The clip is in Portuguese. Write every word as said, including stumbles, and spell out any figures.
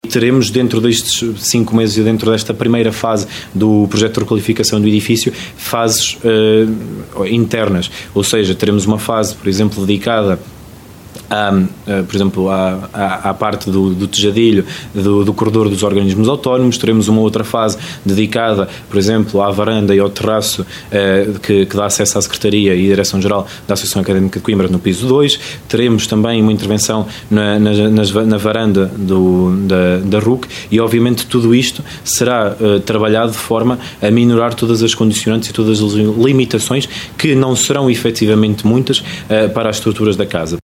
teremos dentro destes cinco meses e dentro desta primeira fase do projeto de requalificação do edifício, fases uh, internas, ou seja, teremos uma fase, por exemplo, dedicada À, por exemplo, à, à, à parte do, do tejadilho, do, do corredor dos organismos autónomos. Teremos uma outra fase dedicada, por exemplo, à varanda e ao terraço eh, que, que dá acesso à Secretaria e Direção-Geral da Associação Académica de Coimbra no piso dois. Teremos também uma intervenção na, na, na varanda do, da, da R U C e, obviamente, tudo isto será eh, trabalhado de forma a minorar todas as condicionantes e todas as limitações que não serão efetivamente muitas eh, para as estruturas da casa.